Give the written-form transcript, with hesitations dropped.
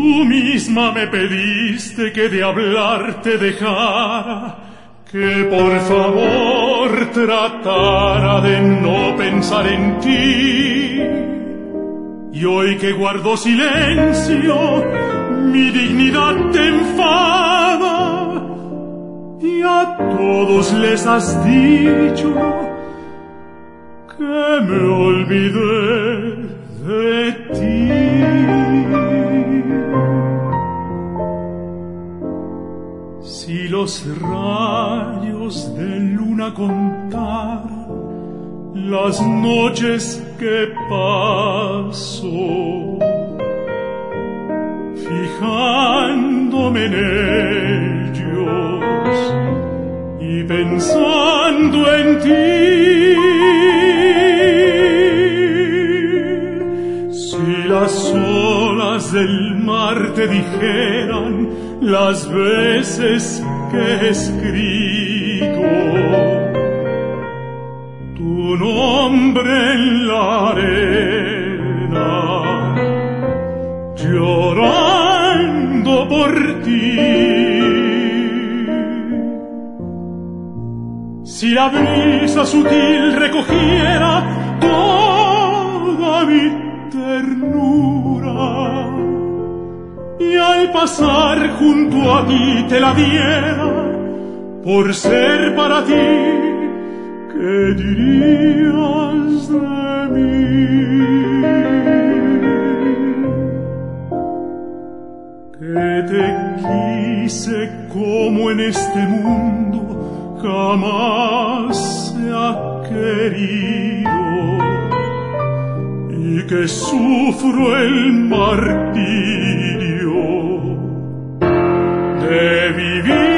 Tú misma me pediste que de hablarte dejara, que por favor tratara de no pensar en ti. Y hoy que guardo silencio, mi dignidad te enfada, y a todos les has dicho que me olvidé de ti. Si los rayos de luna contaran las noches que paso, fijándome en ellos y pensando en ti. Si las olas del mar te dijeran las veces que he escrito tu nombre en la arena, llorando por ti. Si la brisa sutil recogiera toda mi ternura y al pasar junto a ti te la diera por ser para ti, ¿qué dirías de mí? Que te quise como en este mundo jamás se ha querido, y que sufro el martirio de vivir